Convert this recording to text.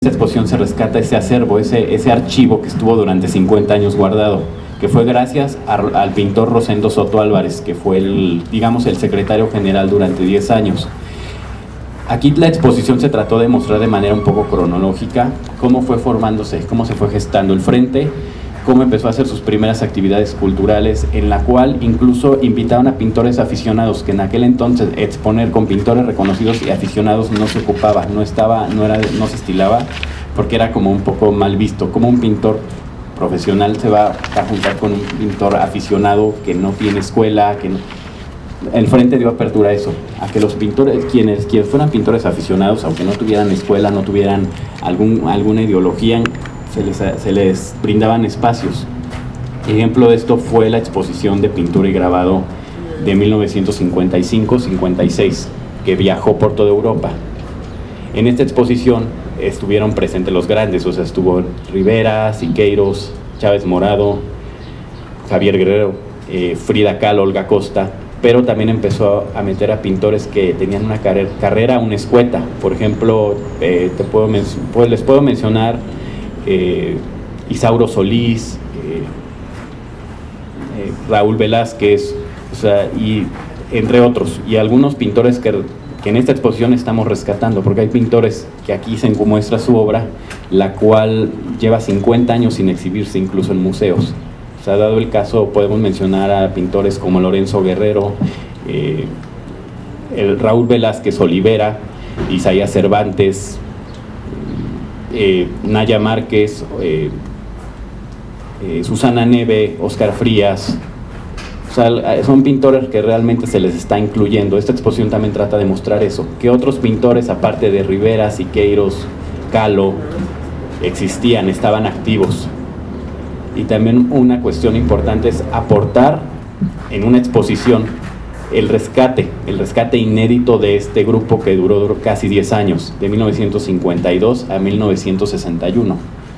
esta exposición se rescata ese acervo, ese archivo que estuvo durante 50 años guardado, que fue gracias al pintor Rosendo Soto Álvarez, que fue el secretario general durante 10 años. Aquí la exposición se trató de mostrar de manera un poco cronológica cómo fue formándose, cómo se fue gestando el Frente, cómo empezó a hacer sus primeras actividades culturales, en la cual incluso invitaron a pintores aficionados, que en aquel entonces exponer con pintores reconocidos y aficionados no se ocupaba, no se estilaba, porque era como un poco mal visto. Como un pintor profesional se va a juntar con un pintor aficionado que no tiene escuela, que no. El Frente dio apertura a eso, a que los pintores, quienes fueran pintores aficionados, aunque no tuvieran escuela, no tuvieran alguna ideología, se les brindaban espacios. Ejemplo de esto fue la exposición de pintura y grabado de 1955-56, que viajó por toda Europa. En esta exposición estuvieron presentes los grandes, o sea, estuvo Rivera, Siqueiros, Chávez Morado, Javier Guerrero, Frida Kahlo, Olga Costa, pero también empezó a meter a pintores que tenían una carrera, una escueta. Por ejemplo, les puedo mencionar Isauro Solís, Raúl Velázquez, o sea, y entre otros, y algunos pintores que en esta exposición estamos rescatando, porque hay pintores que aquí se muestra su obra, la cual lleva 50 años sin exhibirse incluso en museos. O sea, dado el caso, podemos mencionar a pintores como Lorenzo Guerrero, el Raúl Velázquez Olivera, Isaías Cervantes, Naya Márquez, Susana Neve, Oscar Frías. O sea, son pintores que realmente se les está incluyendo. Esta exposición también trata de mostrar eso, que otros pintores, aparte de Rivera, Siqueiros, Kahlo, existían, estaban activos. Y también una cuestión importante es aportar en una exposición el rescate inédito de este grupo que duró casi 10 años, de 1952 a 1961.